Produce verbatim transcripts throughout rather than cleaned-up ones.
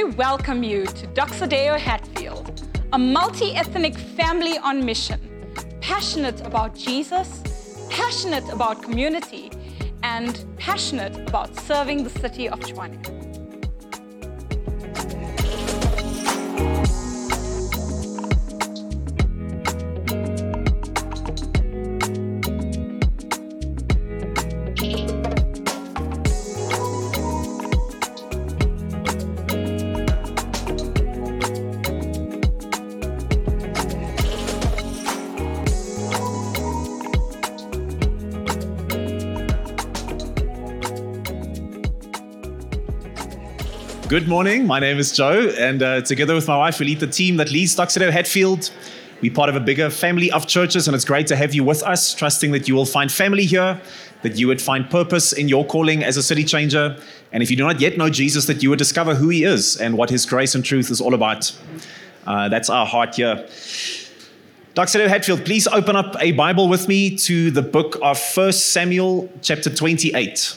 we welcome you to Doxa Deo Hatfield, a multi-ethnic family on mission, passionate about Jesus, passionate about community, and passionate about serving the city of Tshwane. Good morning, my name is Joe, and uh, together with my wife, we lead the team that leads Doxa Deo Hatfield. We're part of a bigger family of churches, and it's great to have you with us, trusting that you will find family here, that you would find purpose in your calling as a city changer, and if you do not yet know Jesus, that you would discover who he is and what his grace and truth is all about. Uh, that's our heart here. Doxa Deo Hatfield, please open up a Bible with me to the book of First Samuel, chapter twenty-eight.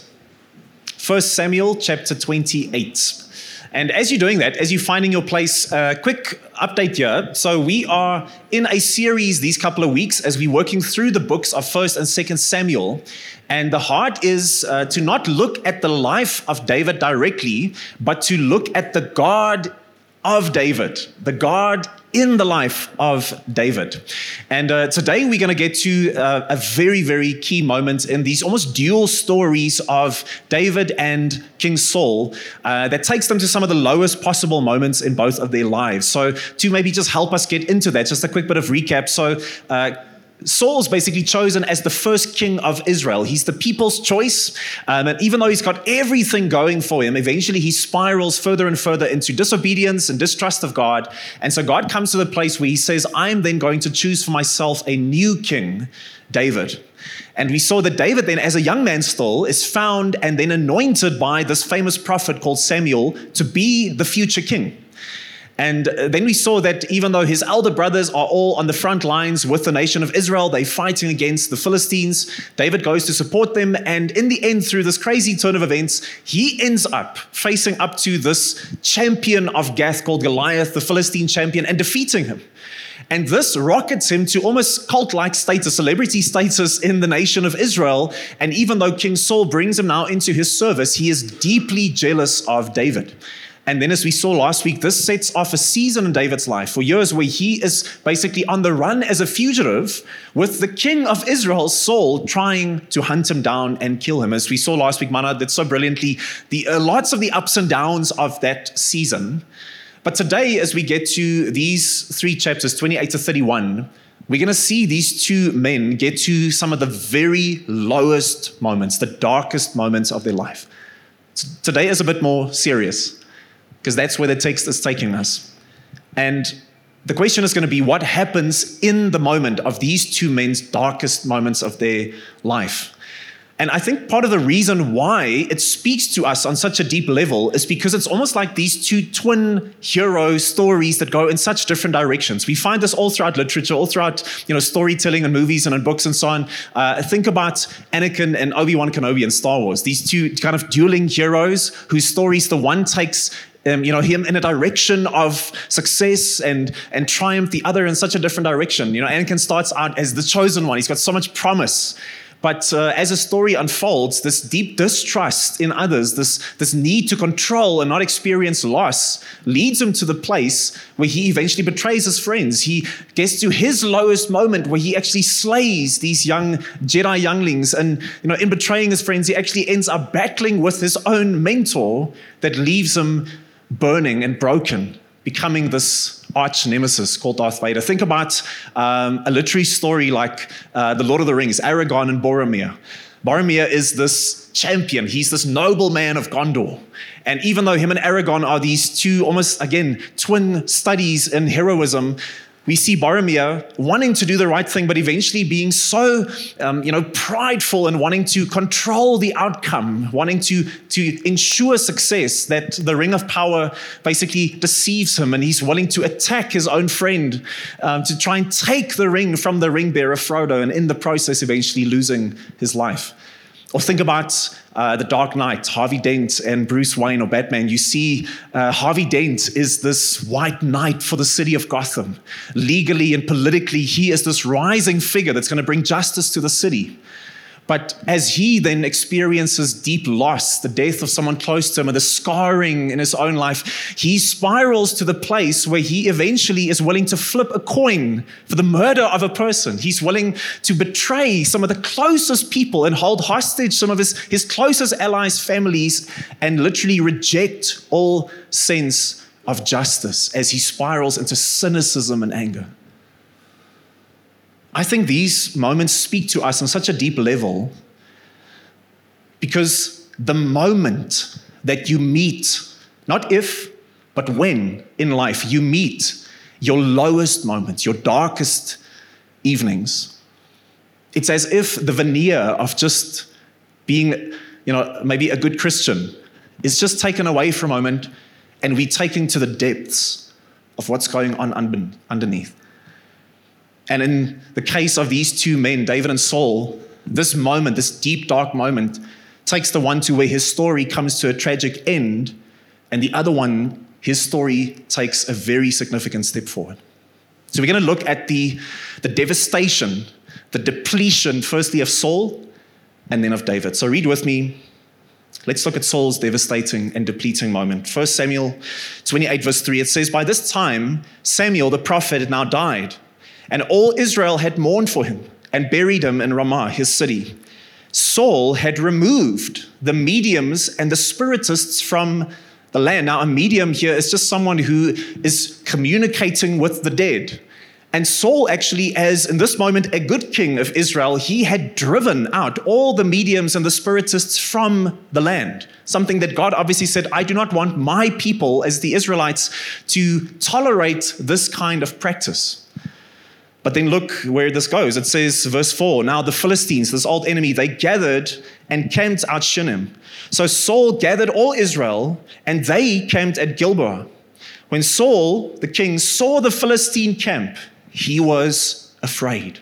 First Samuel, chapter twenty-eight. And as you're doing that, as you're finding your place, a uh, quick update here. So we are in a series these couple of weeks as we're working through the books of First and Second Samuel. And the heart is uh, to not look at the life of David directly, but to look at the God of David, the God in the life of David. And uh, today we're going to get to uh, a very, very key moment in these almost dual stories of David and King Saul uh, that takes them to some of the lowest possible moments in both of their lives. So to maybe just help us get into that, just a quick bit of recap. So uh, Saul's basically chosen as the first king of Israel. He's the people's choice. Um, and even though he's got everything going for him, eventually he spirals further and further into disobedience and distrust of God. And so God comes to the place where he says, I'm then going to choose for myself a new king, David. And we saw that David then, as a young man still, is found and then anointed by this famous prophet called Samuel to be the future king. And then we saw that even though his elder brothers are all on the front lines with the nation of Israel, they're fighting against the Philistines, David goes to support them. And in the end, through this crazy turn of events, he ends up facing up to this champion of Gath called Goliath, the Philistine champion, and defeating him. And this rockets him to almost cult-like status, celebrity status in the nation of Israel. And even though King Saul brings him now into his service, he is deeply jealous of David. And then as we saw last week, this sets off a season in David's life for years where he is basically on the run as a fugitive with the king of Israel, Saul, trying to hunt him down and kill him. As we saw last week, Mana did so brilliantly, the uh, lots of the ups and downs of that season. But today, as we get to these three chapters, twenty-eight to thirty-one, we're going to see these two men get to some of the very lowest moments, the darkest moments of their life. So today is a bit more serious, because that's where the text is taking us. And the question is going to be, what happens in the moment of these two men's darkest moments of their life? And I think part of the reason why it speaks to us on such a deep level is because it's almost like these two twin hero stories that go in such different directions. We find this all throughout literature, all throughout, you know, storytelling and movies and in books and so on. Uh, think about Anakin and Obi-Wan Kenobi in Star Wars. These two kind of dueling heroes whose stories, the one takes Um, you know, him in a direction of success and and triumph, the other in such a different direction. You know, Anakin starts out as the chosen one. He's got so much promise. But uh, as a story unfolds, this deep distrust in others, this, this need to control and not experience loss, leads him to the place where he eventually betrays his friends. He gets to his lowest moment where he actually slays these young Jedi younglings. And you know, in betraying his friends, he actually ends up battling with his own mentor that leaves him burning and broken, becoming this arch nemesis called Darth Vader. Think about um, a literary story like uh, The Lord of the Rings, Aragorn and Boromir. Boromir is this champion. He's this noble man of Gondor. And even though him and Aragorn are these two almost, again, twin studies in heroism, we see Boromir wanting to do the right thing, but eventually being so, um, you know, prideful and wanting to control the outcome, wanting to, to ensure success, that the Ring of Power basically deceives him, and he's willing to attack his own friend um, to try and take the ring from the ring bearer, Frodo, and in the process eventually losing his life. Or think about uh, The Dark Knight, Harvey Dent and Bruce Wayne or Batman. You see uh, Harvey Dent is this white knight for the city of Gotham. Legally and politically, he is this rising figure that's going to bring justice to the city. But as he then experiences deep loss, the death of someone close to him, and the scarring in his own life, he spirals to the place where he eventually is willing to flip a coin for the murder of a person. He's willing to betray some of the closest people and hold hostage some of his, his closest allies' families and literally reject all sense of justice as he spirals into cynicism and anger. I think these moments speak to us on such a deep level because the moment that you meet, not if, but when in life you meet your lowest moments, your darkest evenings, it's as if the veneer of just being, you know, maybe a good Christian is just taken away for a moment and we're taken to the depths of what's going on underneath. And in the case of these two men, David and Saul, this moment, this deep, dark moment, takes the one to where his story comes to a tragic end, and the other one, his story takes a very significant step forward. So we're going to look at the, the devastation, the depletion, firstly of Saul, and then of David. So read with me. Let's look at Saul's devastating and depleting moment. First Samuel twenty-eight, verse three, it says, "By this time, Samuel the prophet had now died, and all Israel had mourned for him and buried him in Ramah, his city. Saul had removed the mediums and the spiritists from the land." Now, a medium here is just someone who is communicating with the dead. And Saul actually, as in this moment, a good king of Israel, he had driven out all the mediums and the spiritists from the land. Something that God obviously said, I do not want my people as the Israelites to tolerate this kind of practice. But then look where this goes. It says, verse four, "Now the Philistines, this old enemy, they gathered and camped at Shunem. So Saul gathered all Israel, and they camped at Gilboa. When Saul, the king, saw the Philistine camp, he was afraid.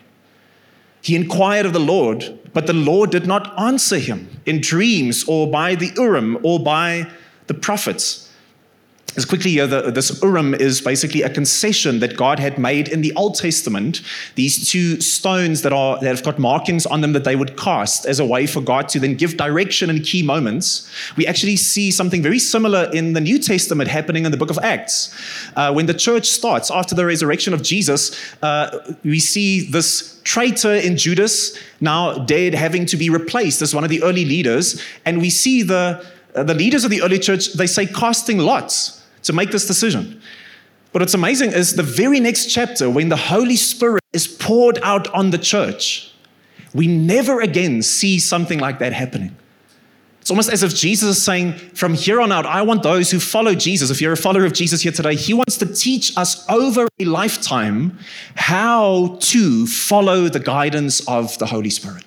He inquired of the Lord, but the Lord did not answer him in dreams or by the Urim or by the prophets." As quickly here, the, this Urim is basically a concession that God had made in the Old Testament. These two stones that are that have got markings on them that they would cast as a way for God to then give direction in key moments. We actually see something very similar in the New Testament happening in the book of Acts. Uh, when the church starts after the resurrection of Jesus, uh, we see this traitor in Judas, now dead, having to be replaced as one of the early leaders. And we see the, uh, the leaders of the early church, they say casting lots to make this decision. But what's amazing is the very next chapter, when the Holy Spirit is poured out on the church, we never again see something like that happening. It's almost as if Jesus is saying, from here on out, I want those who follow Jesus. If you're a follower of Jesus here today, he wants to teach us over a lifetime how to follow the guidance of the Holy Spirit.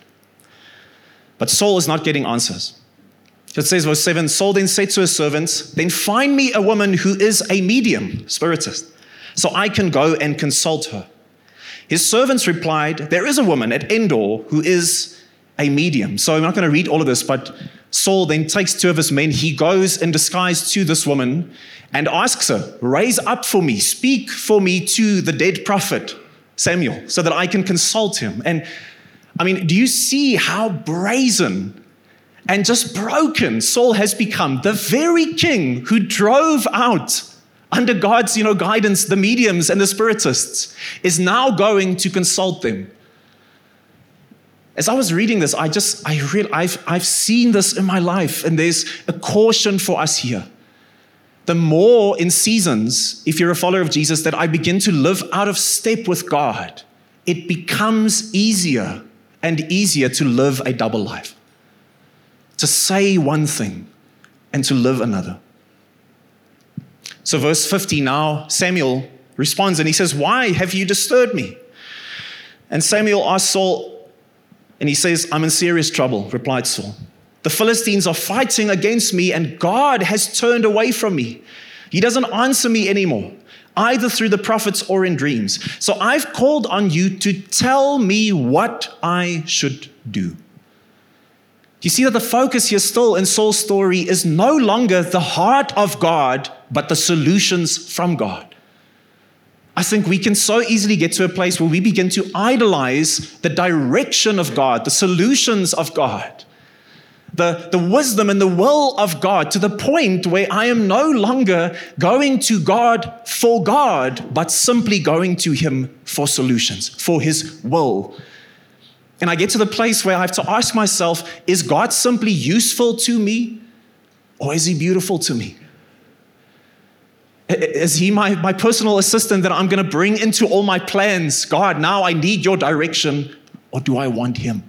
But Saul is not getting answers. It says, verse seven, "Saul then said to his servants, 'Then find me a woman who is a medium,' spiritist, 'so I can go and consult her.' His servants replied, 'There is a woman at Endor who is a medium.'" So I'm not going to read all of this, but Saul then takes two of his men. He goes in disguise to this woman and asks her, "Raise up for me, speak for me to the dead prophet Samuel, so that I can consult him." And I mean, do you see how brazen and just broken Saul has become? The very king who drove out, under God's, you know, guidance, the mediums and the spiritists, is now going to consult them. As I was reading this, I just, I real, I've, I've seen this in my life, and there's a caution for us here. The more in seasons, if you're a follower of Jesus, that I begin to live out of step with God, it becomes easier and easier to live a double life. To say one thing and to live another. So verse fifty, now Samuel responds and he says, "Why have you disturbed me?" And Samuel asks Saul, and he says, "I'm in serious trouble," replied Saul. "The Philistines are fighting against me, and God has turned away from me. He doesn't answer me anymore, either through the prophets or in dreams. So I've called on you to tell me what I should do." You see that the focus here still in Saul's story is no longer the heart of God, but the solutions from God. I think we can so easily get to a place where we begin to idolize the direction of God, the solutions of God, the, the wisdom and the will of God, to the point where I am no longer going to God for God, but simply going to Him for solutions, for His will. And I get to the place where I have to ask myself, is God simply useful to me, or is He beautiful to me? Is He my, my personal assistant that I'm going to bring into all my plans? God, now I need your direction, or do I want Him?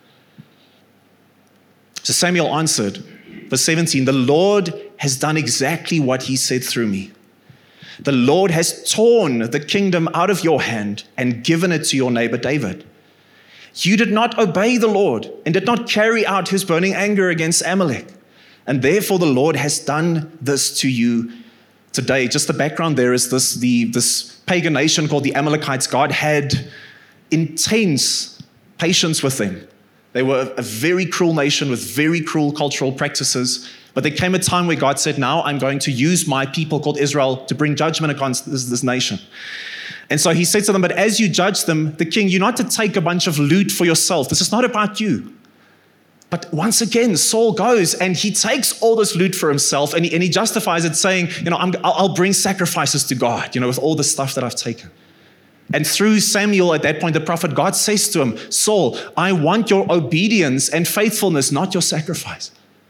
So Samuel answered, verse seventeen, the Lord has done exactly what He said through me. The Lord has torn the kingdom out of your hand and given it to your neighbor David. You did not obey the Lord and did not carry out His burning anger against Amalek. And therefore the Lord has done this to you today. Just the background there is this, the, this pagan nation called the Amalekites. God had intense patience with them. They were a very cruel nation with very cruel cultural practices. But there came a time where God said, now I'm going to use my people called Israel to bring judgment against this, this nation. And so He said to them, but as you judge them, the king, you're not to take a bunch of loot for yourself. This is not about you. But once again, Saul goes and he takes all this loot for himself, and he, and he justifies it saying, you know, I'm, I'll, I'll bring sacrifices to God, you know, with all the stuff that I've taken. And through Samuel, at that point, the prophet, God says to him, Saul, I want your obedience and faithfulness, not your sacrifice.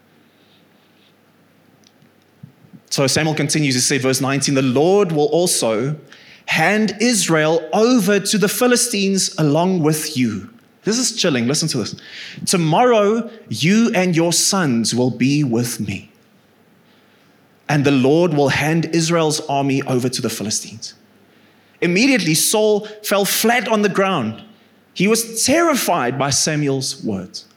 So Samuel continues to say, verse nineteen, the Lord will also hand Israel over to the Philistines along with you. This is chilling. Listen to this. Tomorrow, you and your sons will be with me. And the Lord will hand Israel's army over to the Philistines. Immediately, Saul fell flat on the ground. He was terrified by Samuel's words.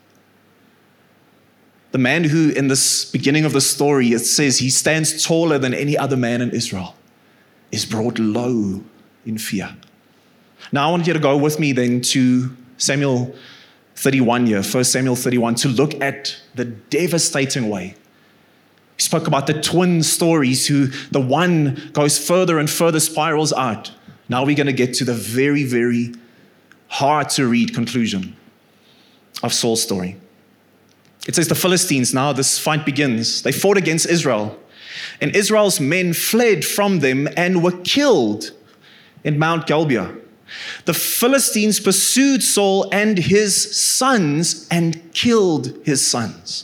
The man who, in this beginning of the story, it says he stands taller than any other man in Israel, is brought low in fear. Now, I want you to go with me then to Samuel thirty-one here, First Samuel thirty-one, to look at the devastating way. He spoke about the twin stories, who the one goes further and further spirals out. Now we're going to get to the very, very hard to read conclusion of Saul's story. It says the Philistines, now this fight begins. They fought against Israel, and Israel's men fled from them and were killed in Mount Gibeah. The Philistines pursued Saul and his sons and killed his sons.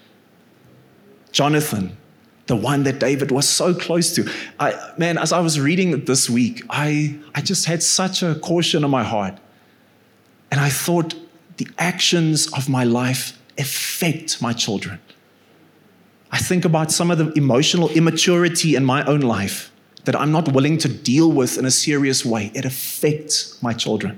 Jonathan, the one that David was so close to. I, man, as I was reading it this week, I, I just had such a caution in my heart. And I thought, the actions of my life affect my children. I think about some of the emotional immaturity in my own life that I'm not willing to deal with in a serious way. It affects my children.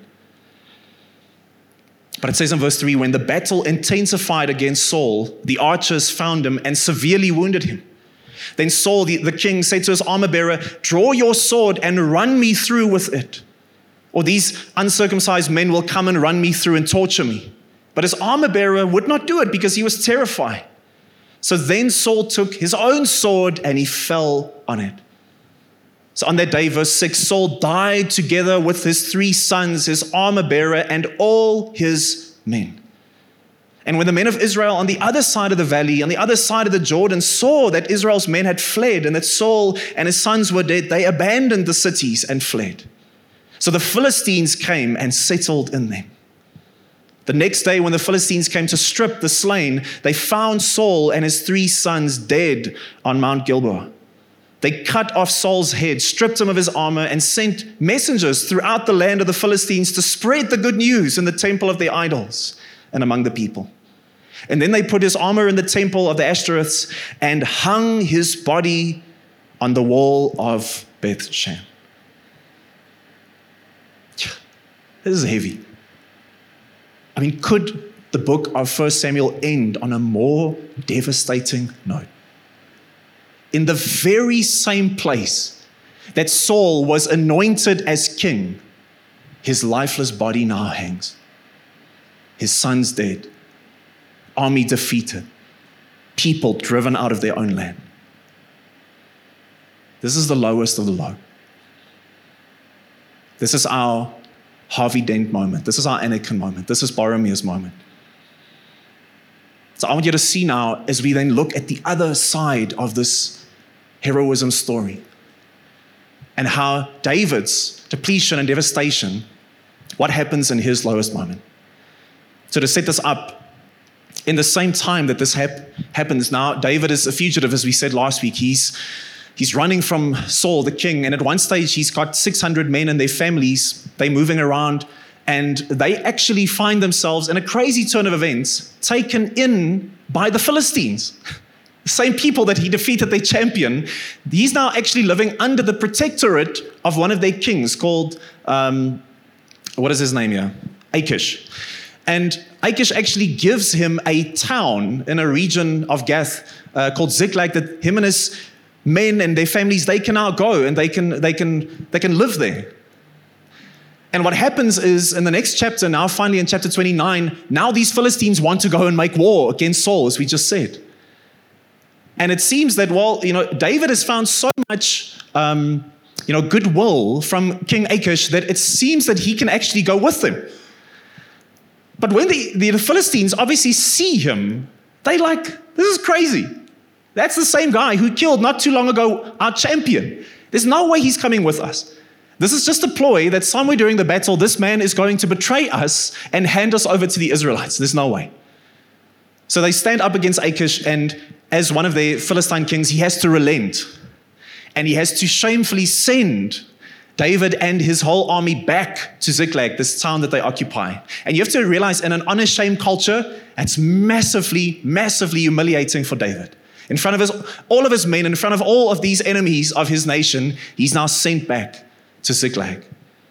But it says in verse three, when the battle intensified against Saul, the archers found him and severely wounded him. Then Saul, the, the king, said to his armor bearer, draw your sword and run me through with it, or these uncircumcised men will come and run me through and torture me. But his armor bearer would not do it because he was terrified. So then Saul took his own sword and he fell on it. So on that day, verse six, Saul died together with his three sons, his armor bearer, and all his men. And when the men of Israel on the other side of the valley, on the other side of the Jordan, saw that Israel's men had fled and that Saul and his sons were dead, they abandoned the cities and fled. So the Philistines came and settled in them. The next day, when the Philistines came to strip the slain, they found Saul and his three sons dead on Mount Gilboa. They cut off Saul's head, stripped him of his armor, and sent messengers throughout the land of the Philistines to spread the good news in the temple of their idols and among the people. And then they put his armor in the temple of the Ashtoreths and hung his body on the wall of Beth Shan. This is heavy. I mean, could the book of First Samuel end on a more devastating note? In the very same place that Saul was anointed as king, his lifeless body now hangs. His son's dead. army defeated, people driven out of their own land. This is the lowest of the low. This is our Harvey Dent moment. This is our Anakin moment. This is Boromir's moment. So I want you to see now, as we then look at the other side of this heroism story, and how David's depletion and devastation, what happens in his lowest moment. So to set this up, in the same time that this hap- happens now, David is a fugitive, as we said last week. He's, he's running from Saul, the king, and at one stage he's got six hundred men and their families. They're moving around, and they actually find themselves, in a crazy turn of events, taken in by the Philistines. The same people that he defeated, their champion. He's now actually living under the protectorate of one of their kings called, um, what is his name here? Achish. And Achish actually gives him a town in a region of Gath uh, called Ziklag that him and his men and their families, they can now go and they can, they can, they can live there. And what happens is, in the next chapter, now finally in chapter twenty-nine, now these Philistines want to go and make war against Saul, as we just said. And it seems that, well, you know, David has found so much, um, you know, goodwill from King Achish that it seems that he can actually go with them. But when the, the Philistines obviously see him, they like, this is crazy. That's the same guy who killed not too long ago our champion. There's no way he's coming with us. This is just a ploy that somewhere during the battle, this man is going to betray us and hand us over to the Israelites. There's no way. So they stand up against Achish, and as one of the Philistine kings, he has to relent. And he has to shamefully send David and his whole army back to Ziklag, this town that they occupy. And you have to realize, in an unashamed culture, it's massively, massively humiliating for David. In front of his, all of his men, in front of all of these enemies of his nation, he's now sent back to Ziklag.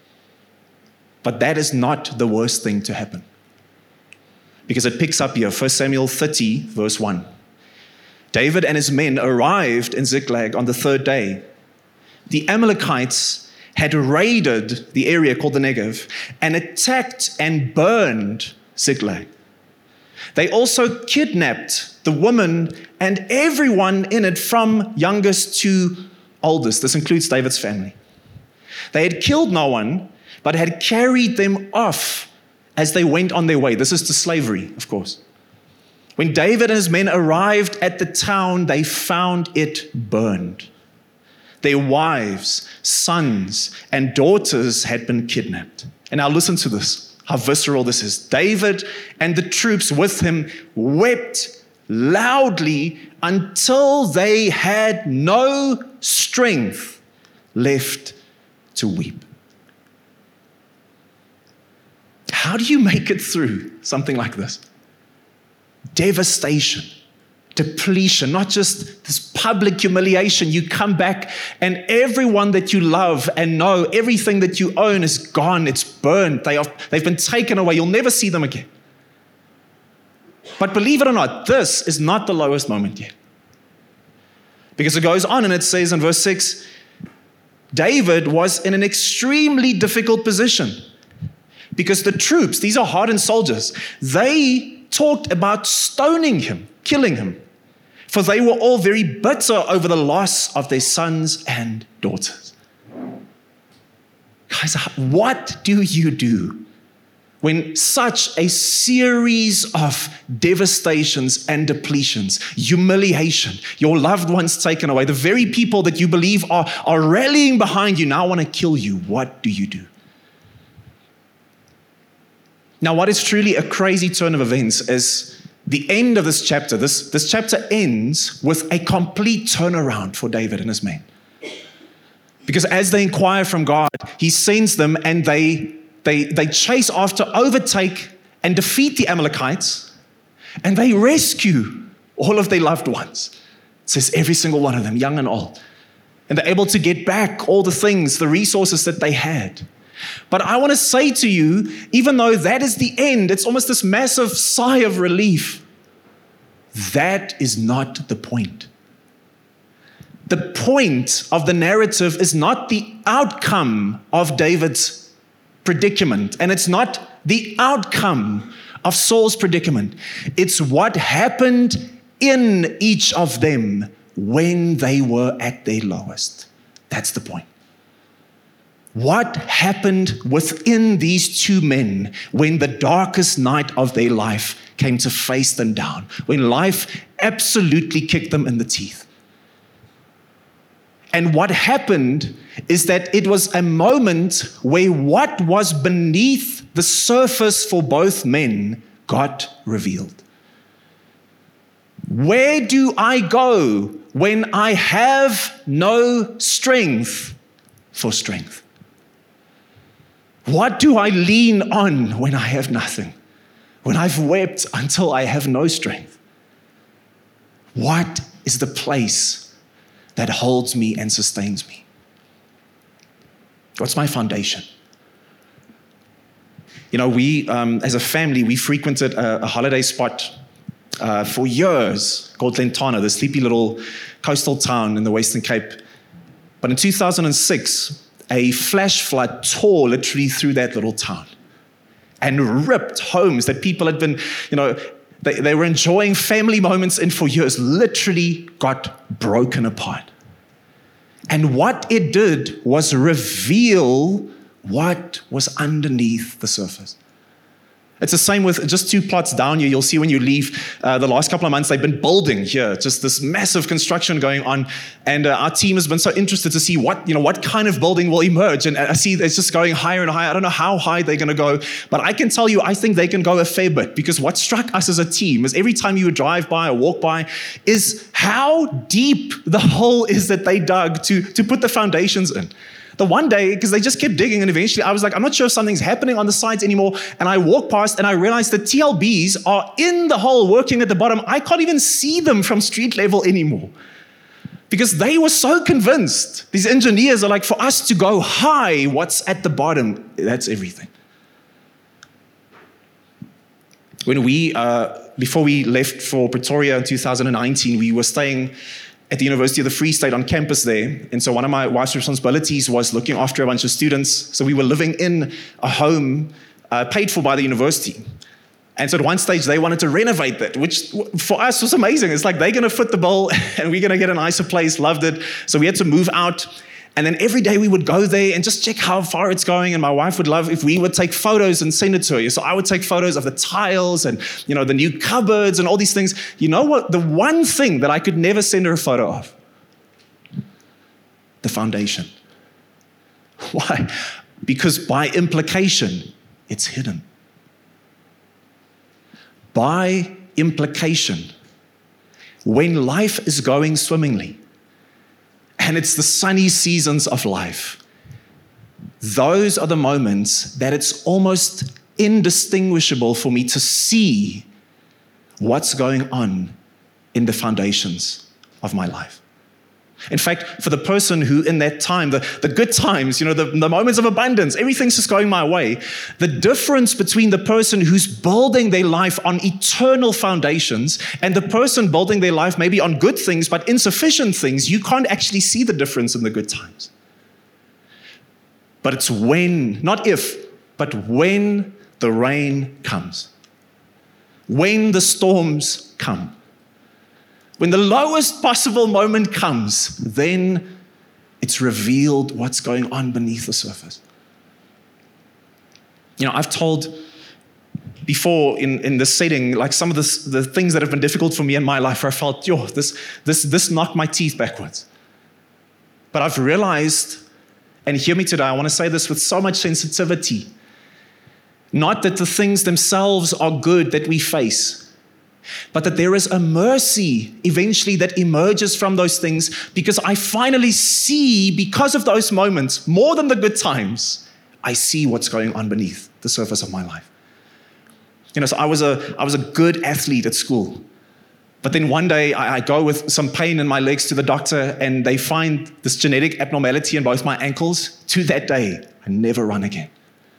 But that is not the worst thing to happen. Because it picks up here, First Samuel thirty, verse one. David and his men arrived in Ziklag on the third day. The Amalekites had raided the area called the Negev and attacked and burned Ziklag. They also kidnapped the woman and everyone in it, from youngest to oldest. This includes David's family. They had killed no one, but had carried them off as they went on their way. This is to slavery, of course. When David and his men arrived at the town, they found it burned. Their wives, sons, and daughters had been kidnapped. And now listen to this, how visceral this is. David and the troops with him wept loudly until they had no strength left to weep. How do you make it through something like this? Devastation, depletion, not just this public humiliation. You come back and everyone that you love and know, everything that you own is gone. It's burned. They are, they've been taken away. You'll never see them again. But believe it or not, this is not the lowest moment yet. Because it goes on and it says in verse six, David was in an extremely difficult position because the troops, these are hardened soldiers, they talked about stoning him, killing him, for they were all very bitter over the loss of their sons and daughters. Guys, what do you do when such a series of devastations and depletions, humiliation, your loved ones taken away, the very people that you believe are, are rallying behind you now want to kill you? What do you do? Now, what is truly a crazy turn of events is the end of this chapter. This, this chapter ends with a complete turnaround for David and his men. Because as they inquire from God, he sends them and they They, they chase after, overtake, and defeat the Amalekites, and they rescue all of their loved ones. It says every single one of them, young and old. And they're able to get back all the things, the resources that they had. But I want to say to you, even though that is the end, it's almost this massive sigh of relief. That is not the point. The point of the narrative is not the outcome of David's predicament, and it's not the outcome of Saul's predicament. It's what happened in each of them when they were at their lowest. That's the point. What happened within these two men when the darkest night of their life came to face them down, when life absolutely kicked them in the teeth? And what happened is that it was a moment where what was beneath the surface for both men got revealed. Where do I go when I have no strength for strength? What do I lean on when I have nothing? When I've wept until I have no strength? What is the place that holds me and sustains me? What's my foundation? You know, we, um, as a family, we frequented a, a holiday spot uh, for years called Lentana, the sleepy little coastal town in the Western Cape. But in two thousand six, a flash flood tore literally through that little town and ripped homes that people had been, you know, they, they were enjoying family moments in for years, literally got broken apart. And what it did was reveal what was underneath the surface. It's the same with just two plots down here. You'll see when you leave, uh, the last couple of months, they've been building here, just this massive construction going on. And uh, our team has been so interested to see what, you know, what kind of building will emerge. And I see it's just going higher and higher. I don't know how high they're going to go, but I can tell you, I think they can go a fair bit, because what struck us as a team is every time you would drive by or walk by is how deep the hole is that they dug to, to put the foundations in. The one day, because they just kept digging, and eventually I was like, I'm not sure if something's happening on the sides anymore. And I walked past and I realized the T L Bs are in the hole working at the bottom. I can't even see them from street level anymore, because they were so convinced. These engineers are like, for us to go high, what's at the bottom, that's everything. When we, uh, before we left for Pretoria in two thousand nineteen, we were staying at the University of the Free State on campus there. And so one of my wife's responsibilities was looking after a bunch of students. So we were living in a home uh, paid for by the university. And so at one stage, they wanted to renovate that, which for us was amazing. It's like, they're going to foot the bill and we're going to get a nicer place, loved it. So we had to move out. And then every day we would go there and just check how far it's going. And my wife would love if we would take photos and send it to her. So I would take photos of the tiles and, you know, the new cupboards and all these things. You know what? The one thing that I could never send her a photo of, the foundation. Why? Because by implication, it's hidden. By implication, when life is going swimmingly, and it's the sunny seasons of life, those are the moments that it's almost indistinguishable for me to see what's going on in the foundations of my life. In fact, for the person who in that time, the, the good times, you know, the, the moments of abundance, everything's just going my way, the difference between the person who's building their life on eternal foundations and the person building their life maybe on good things but insufficient things, you can't actually see the difference in the good times. But it's when, not if, but when the rain comes, when the storms come, when the lowest possible moment comes, then it's revealed what's going on beneath the surface. You know, I've told before in, in this setting, like some of this, the things that have been difficult for me in my life, where I felt, yo, this, this, this knocked my teeth backwards. But I've realized, and hear me today, I want to say this with so much sensitivity, not that the things themselves are good that we face, but that there is a mercy eventually that emerges from those things, because I finally see, because of those moments, more than the good times, I see what's going on beneath the surface of my life. You know, so I was a I was a good athlete at school, but then one day I, I go with some pain in my legs to the doctor, and they find this genetic abnormality in both my ankles. To that day, I never run again.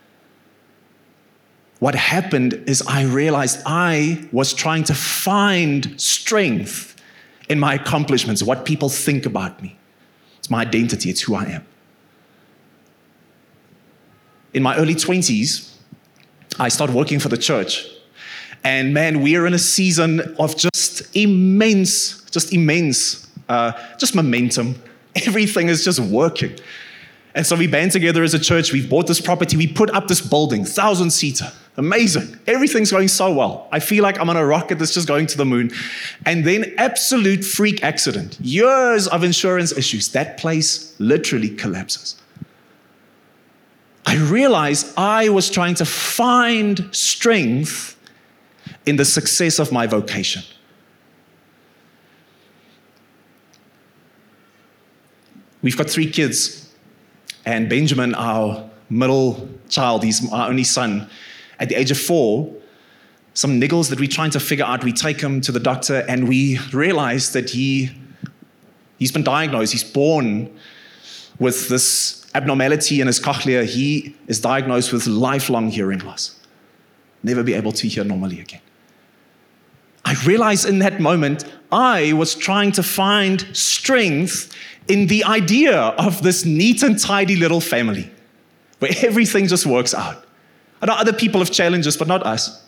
What happened is I realized I was trying to find strength in my accomplishments, what people think about me. It's my identity, it's who I am. in my early twenties, I started working for the church. And man, we are in a season of just immense, just immense, uh, just momentum. Everything is just working. And so we band together as a church. We've bought this property. We put up this building, thousand-seater. Amazing. Everything's going so well. I feel like I'm on a rocket that's just going to the moon. And then absolute freak accident. Years of insurance issues. That place literally collapses. I realized I was trying to find strength in the success of my vocation. We've got three kids. And Benjamin, our middle child, he's our only son, at the age of four, some niggles that we're trying to figure out, we take him to the doctor and we realize that he, he's been diagnosed, he's born with this abnormality in his cochlea. He is diagnosed with lifelong hearing loss. Never be able to hear normally again. I realized in that moment, I was trying to find strength in the idea of this neat and tidy little family where everything just works out. I know other people have challenges, but not us.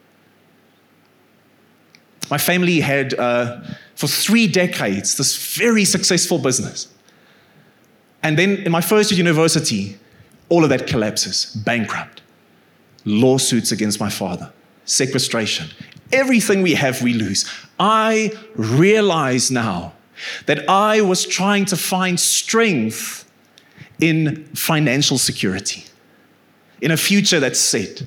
My family had, uh, for three decades, this very successful business. And then in my first year at university, all of that collapses, bankrupt, lawsuits against my father, sequestration. Everything we have, we lose. I realize now that I was trying to find strength in financial security, in a future that's set.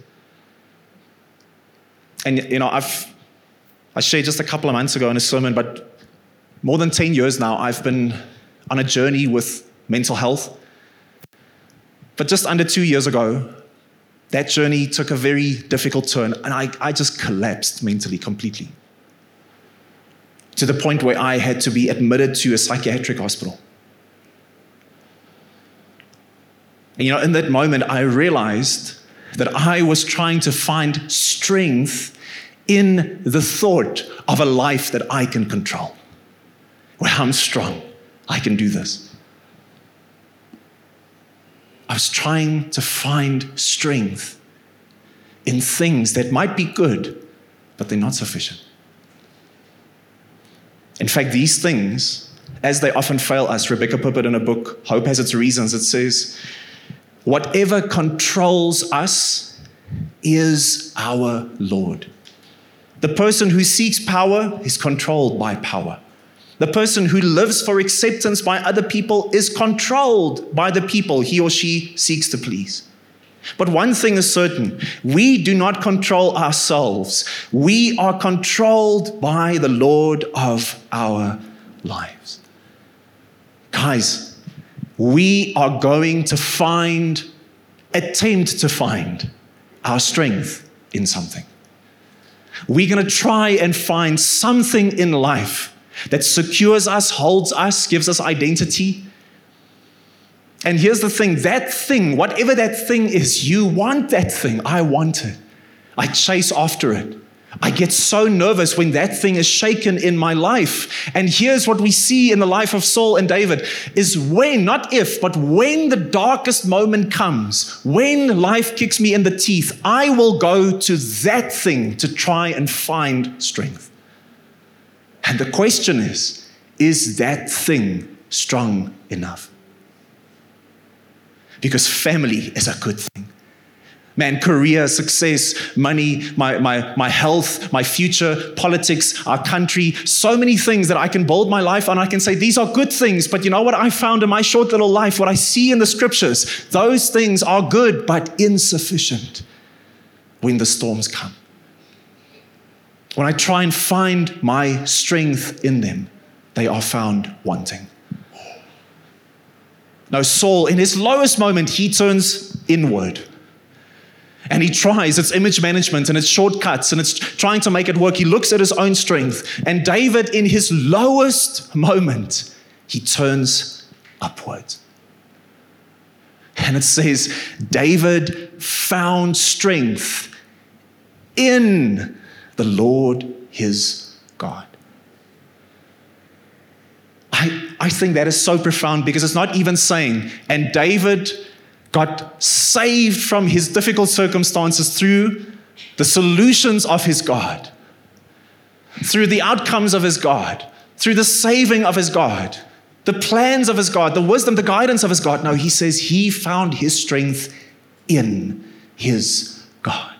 And, you know, I've, I shared just a couple of months ago in a sermon, but more than ten years now, I've been on a journey with mental health. But just under two years ago, that journey took a very difficult turn, and I, I just collapsed mentally completely, to the point where I had to be admitted to a psychiatric hospital. And, you know, in that moment, I realized that I was trying to find strength in the thought of a life that I can control, where I'm strong, I can do this. I was trying to find strength in things that might be good, but they're not sufficient. In fact, these things, as they often fail us, Rebecca Pippert in a book, Hope Has Its Reasons, it says, whatever controls us is our Lord. The person who seeks power is controlled by power. The person who lives for acceptance by other people is controlled by the people he or she seeks to please. But one thing is certain, we do not control ourselves. We are controlled by the Lord of our lives. Guys, we are going to find, attempt to find our strength in something. We're going to try and find something in life that secures us, holds us, gives us identity. And here's the thing, that thing, whatever that thing is, you want that thing. I want it. I chase after it. I get so nervous when that thing is shaken in my life. And here's what we see in the life of Saul and David, is when, not if, but when the darkest moment comes, when life kicks me in the teeth, I will go to that thing to try and find strength. And the question is, is that thing strong enough? Because family is a good thing. Man, career, success, money, my, my, my health, my future, politics, our country, so many things that I can build my life on. I can say these are good things, but you know what I found in my short little life, what I see in the scriptures, those things are good, but insufficient when the storms come. When I try and find my strength in them, they are found wanting. Now, Saul, in his lowest moment, he turns inward. And he tries, it's image management and it's shortcuts and it's trying to make it work. He looks at his own strength. And David, in his lowest moment, he turns upward. And it says, David found strength in the Lord his God. I, I think that is so profound because it's not even saying, and David got saved from his difficult circumstances through the solutions of his God, through the outcomes of his God, through the saving of his God, the plans of his God, the wisdom, the guidance of his God. No, he says he found his strength in his God.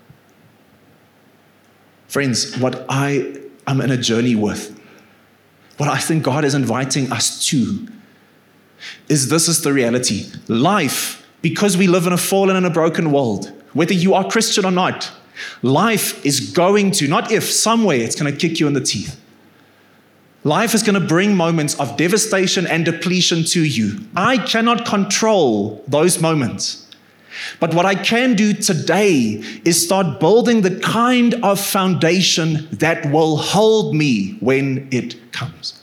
Friends, what I am in a journey with, what I think God is inviting us to, is this is the reality. Life, because we live in a fallen and a broken world, whether you are Christian or not, life is going to, not if, somewhere it's going to kick you in the teeth. Life is going to bring moments of devastation and depletion to you. I cannot control those moments. But what I can do today is start building the kind of foundation that will hold me when it comes.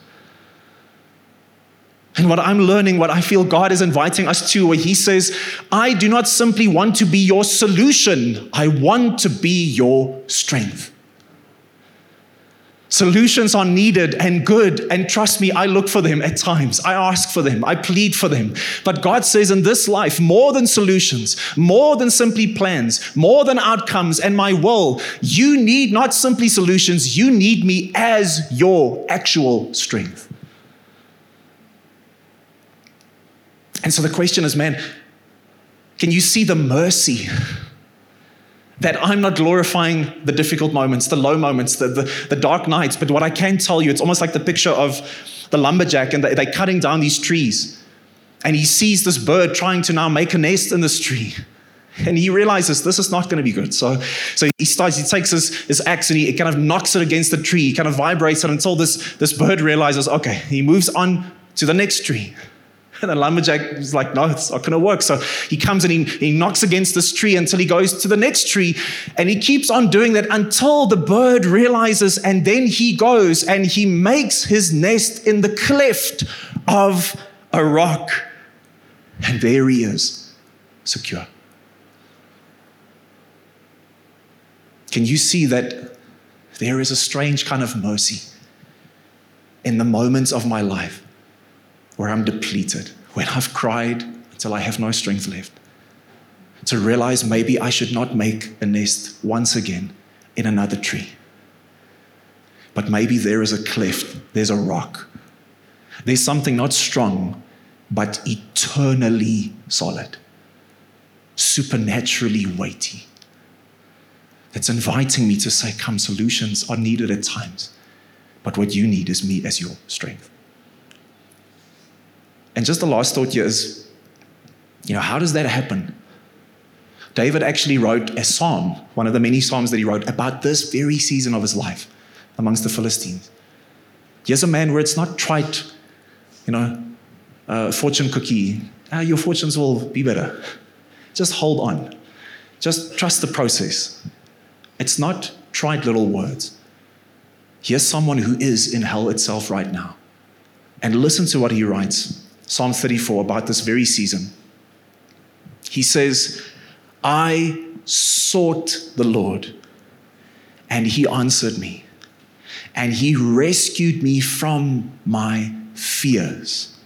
And what I'm learning, what I feel God is inviting us to, where he says, I do not simply want to be your solution. I want to be your strength. Solutions are needed and good, and trust me, I look for them at times. I ask for them. I plead for them. But God says in this life, more than solutions, more than simply plans, more than outcomes and my will, you need not simply solutions, you need me as your actual strength. And so the question is, man, can you see the mercy that I'm not glorifying the difficult moments, the low moments, the, the, the dark nights, but what I can tell you, it's almost like the picture of the lumberjack, and they're cutting down these trees. And he sees this bird trying to now make a nest in this tree. And he realizes this is not going to be good. So, so he starts, he takes his, his axe and he kind of knocks it against the tree. He kind of vibrates it until this, this bird realizes, okay, he moves on to the next tree. And the lumberjack is like, no, it's not going to work. So he comes and he, he knocks against this tree until he goes to the next tree. And he keeps on doing that until the bird realizes. And then he goes and he makes his nest in the cleft of a rock. And there he is, secure. Can you see that there is a strange kind of mercy in the moments of my life where I'm depleted, when I've cried until I have no strength left, to realize maybe I should not make a nest once again in another tree. But maybe there is a cleft, there's a rock. There's something not strong, but eternally solid, supernaturally weighty, that's inviting me to say, come, solutions are needed at times, but what you need is me as your strength. And just the last thought here is, you know, how does that happen? David actually wrote a psalm, one of the many psalms that he wrote, about this very season of his life amongst the Philistines. Here's a man where it's not trite, you know, uh, fortune cookie. Ah, your fortunes will be better. Just hold on. Just trust the process. It's not trite little words. Here's someone who is in hell itself right now. And listen to what he writes. Psalm thirty-four, about this very season. He says, I sought the Lord, and he answered me, and he rescued me from my fears.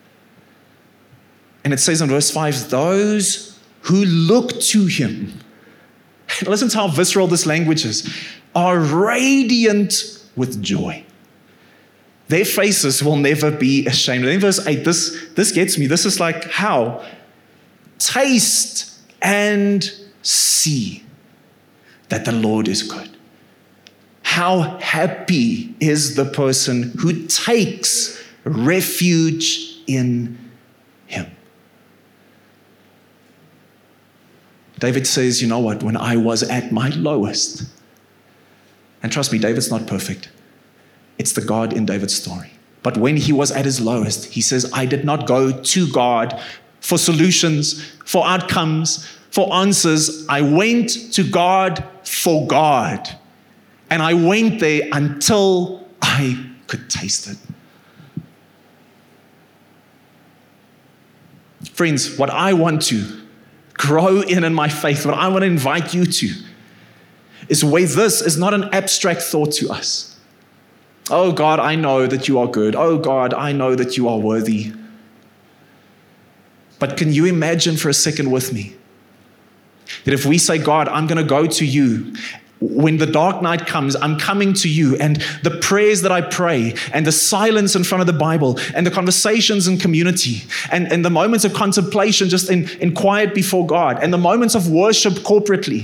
And it says in verse five, those who look to him, and listen to how visceral this language is, are radiant with joy. Their faces will never be ashamed. And in verse eight, this, this gets me. This is like, how? Taste and see that the Lord is good. How happy is the person who takes refuge in him. David says, you know what? When I was at my lowest, and trust me, David's not perfect. It's the God in David's story. But when he was at his lowest, he says, I did not go to God for solutions, for outcomes, for answers. I went to God for God. And I went there until I could taste it. Friends, what I want to grow in in my faith, what I want to invite you to, is where this is not an abstract thought to us. Oh God, I know that you are good. Oh God, I know that you are worthy. But can you imagine for a second with me that if we say, God, I'm going to go to you, when the dark night comes, I'm coming to you, and the prayers that I pray, and the silence in front of the Bible, and the conversations in community, and, and the moments of contemplation just in, in quiet before God, and the moments of worship corporately.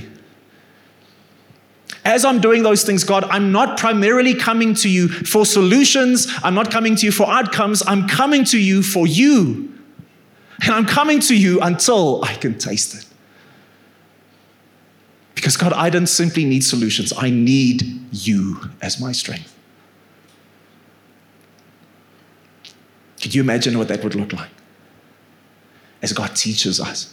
As I'm doing those things, God, I'm not primarily coming to you for solutions. I'm not coming to you for outcomes. I'm coming to you for you. And I'm coming to you until I can taste it. Because God, I don't simply need solutions. I need you as my strength. Could you imagine what that would look like as God teaches us?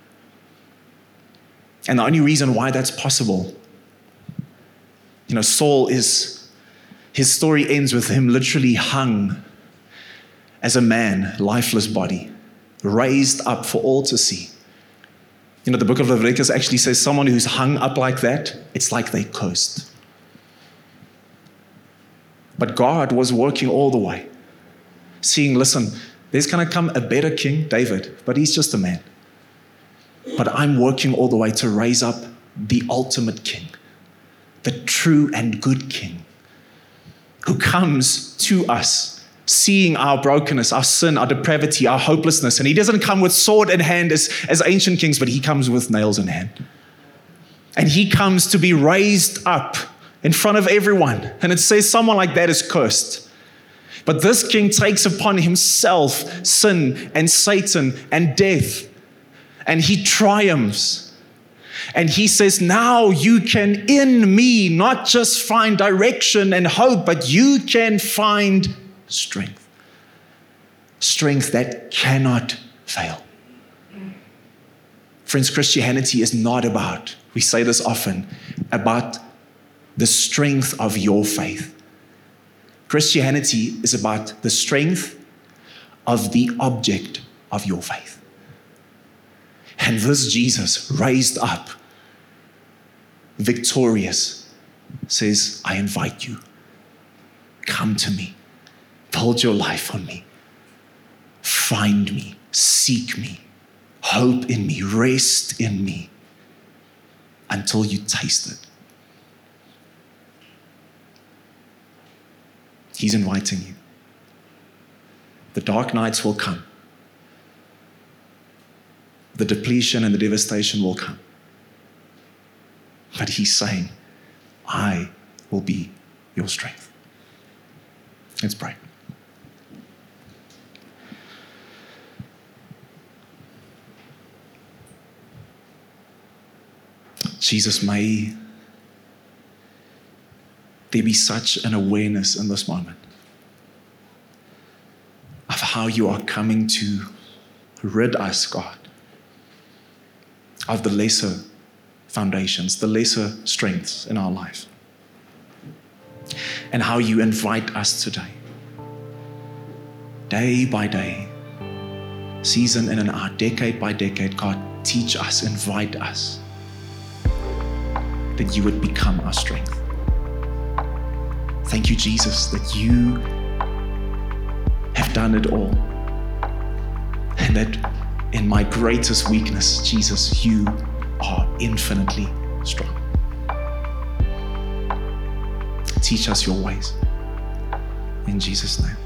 And the only reason why that's possible, you know, Saul is, his story ends with him literally hung as a man, lifeless body, raised up for all to see. You know, the book of Leviticus actually says someone who's hung up like that, it's like they cursed. But God was working all the way, seeing, listen, there's going to come a better king, David, but he's just a man. But I'm working all the way to raise up the ultimate king, the true and good king, who comes to us, seeing our brokenness, our sin, our depravity, our hopelessness. And he doesn't come with sword in hand as, as ancient kings, but he comes with nails in hand. And he comes to be raised up in front of everyone. And it says someone like that is cursed. But this king takes upon himself sin and Satan and death. And he triumphs. And he says, now you can in me not just find direction and hope, but you can find strength. Strength that cannot fail. Friends, Christianity is not about, we say this often, about the strength of your faith. Christianity is about the strength of the object of your faith. And this Jesus, raised up, victorious, says, I invite you. Come to me. Build your life on me. Find me. Seek me. Hope in me. Rest in me. Until you taste it. He's inviting you. The dark nights will come. The depletion and the devastation will come. But he's saying, I will be your strength. Let's pray. Jesus, may there be such an awareness in this moment of how you are coming to rid us, God, of the lesser foundations, the lesser strengths in our life. And how you invite us today, day by day, season in and out, decade by decade, God, teach us, invite us, that you would become our strength. Thank you, Jesus, that you have done it all. And that in my greatest weakness, Jesus, you are infinitely strong. Teach us your ways. In Jesus' name.